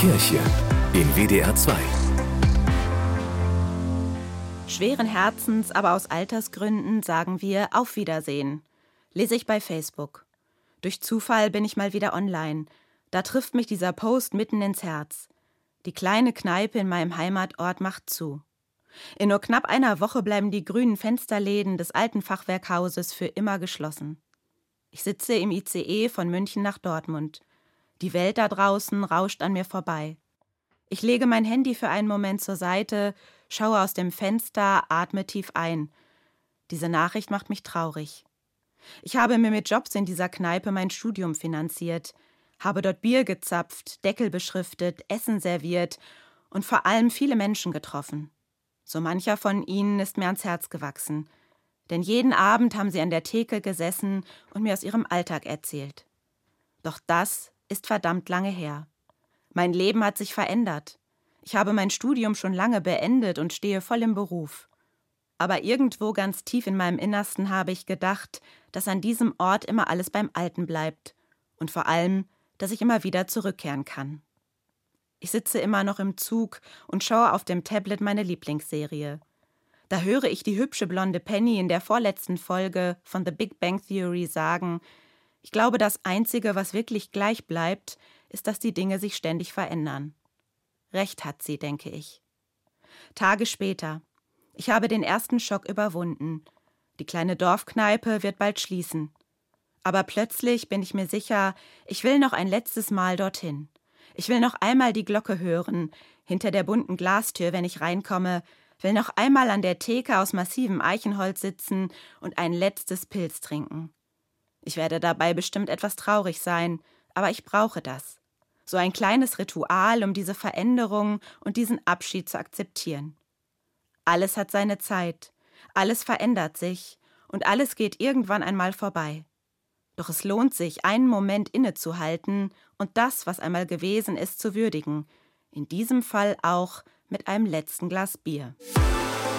Kirche in WDR 2. Schweren Herzens, aber aus Altersgründen sagen wir Auf Wiedersehen. Lese ich bei Facebook. Durch Zufall bin ich mal wieder online. Da trifft mich dieser Post mitten ins Herz. Die kleine Kneipe in meinem Heimatort macht zu. In nur knapp einer Woche bleiben die grünen Fensterläden des alten Fachwerkhauses für immer geschlossen. Ich sitze im ICE von München nach Dortmund. Die Welt da draußen rauscht an mir vorbei. Ich lege mein Handy für einen Moment zur Seite, schaue aus dem Fenster, atme tief ein. Diese Nachricht macht mich traurig. Ich habe mir mit Jobs in dieser Kneipe mein Studium finanziert, habe dort Bier gezapft, Deckel beschriftet, Essen serviert und vor allem viele Menschen getroffen. So mancher von ihnen ist mir ans Herz gewachsen. Denn jeden Abend haben sie an der Theke gesessen und mir aus ihrem Alltag erzählt. Doch das ist verdammt lange her. Mein Leben hat sich verändert. Ich habe mein Studium schon lange beendet und stehe voll im Beruf. Aber irgendwo ganz tief in meinem Innersten habe ich gedacht, dass an diesem Ort immer alles beim Alten bleibt und vor allem, dass ich immer wieder zurückkehren kann. Ich sitze immer noch im Zug und schaue auf dem Tablet meine Lieblingsserie. Da höre ich die hübsche blonde Penny in der vorletzten Folge von The Big Bang Theory sagen: Ich glaube, das Einzige, was wirklich gleich bleibt, ist, dass die Dinge sich ständig verändern. Recht hat sie, denke ich. Tage später. Ich habe den ersten Schock überwunden. Die kleine Dorfkneipe wird bald schließen. Aber plötzlich bin ich mir sicher, ich will noch ein letztes Mal dorthin. Ich will noch einmal die Glocke hören, hinter der bunten Glastür, wenn ich reinkomme, will noch einmal an der Theke aus massivem Eichenholz sitzen und ein letztes Pils trinken. Ich werde dabei bestimmt etwas traurig sein, aber ich brauche das. So ein kleines Ritual, um diese Veränderung und diesen Abschied zu akzeptieren. Alles hat seine Zeit, alles verändert sich und alles geht irgendwann einmal vorbei. Doch es lohnt sich, einen Moment innezuhalten und das, was einmal gewesen ist, zu würdigen. In diesem Fall auch mit einem letzten Glas Bier.